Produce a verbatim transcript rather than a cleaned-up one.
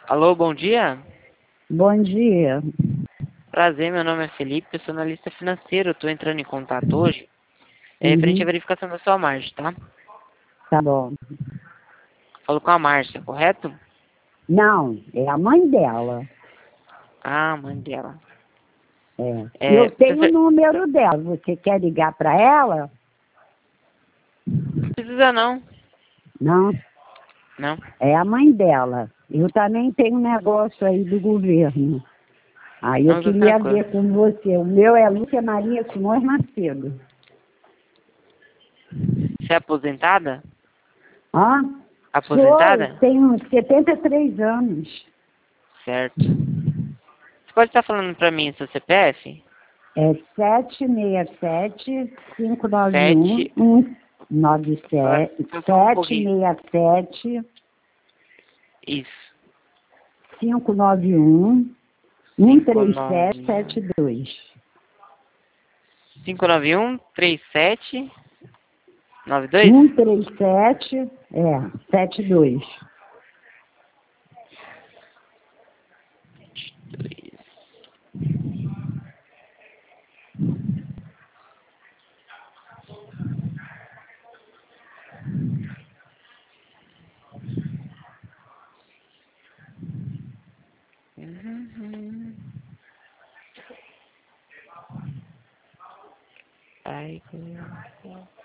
Alô, bom dia. Bom dia. Prazer, meu nome é Felipe, eu sou analista financeiro. Eu tô entrando em contato hoje, é referente à Uhum, verificação da sua margem, tá? tá bom. Falo com a Márcia, correto? Não, é a mãe dela. Ah, mãe dela. É. É, Eu tenho o você... número dela. Você quer ligar para ela? Não precisa não. Não, Não, é a mãe dela. Eu também tenho um negócio aí do governo. Aí eu não, tô queria tranquilo. ver com você. O meu é Lúcia Maria Simões Macedo. Você é aposentada? Hã? Sou, Aposentada? tenho setenta e três anos. Certo. Você pode estar falando pra mim seu C P F? É sete seis sete, cinco nove um, Sete. um nove Só, sete, só só um sete pouquinho. seis sete, Isso. cinco nove um, um Cinco três nove sete um. sete dois. Cinco nove um três sete nove dois. um três sete, é, sete dois. Uhum. Ai, que...